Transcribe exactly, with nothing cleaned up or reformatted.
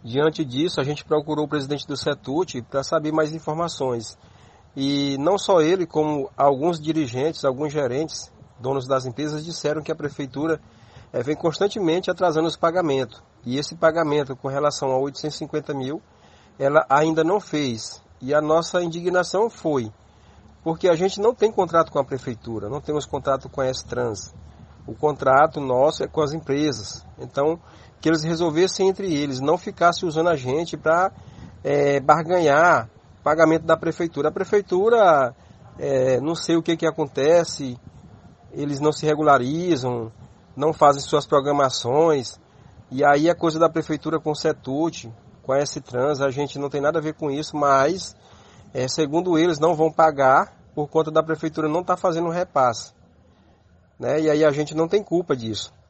Diante disso, a gente procurou o presidente do Setut para saber mais informações. E não só ele, como alguns dirigentes, alguns gerentes, donos das empresas, disseram que a prefeitura é, vem constantemente atrasando os pagamentos. E esse pagamento com relação a oitocentos e cinquenta mil, ela ainda não fez. E a nossa indignação foi, porque a gente não tem contrato com a prefeitura, não temos contrato com a S-Trans. O contrato nosso é com as empresas. Então, que eles resolvessem entre eles, não ficassem usando a gente para é, barganhar pagamento da prefeitura. A prefeitura, é, não sei o que, que acontece, eles não se regularizam, não fazem suas programações, e aí a coisa da prefeitura com o Setut, com a S-Trans, a gente não tem nada a ver com isso, mas, é, segundo eles, não vão pagar por conta da prefeitura não estar fazendo um repasse. Né? E aí a gente não tem culpa disso.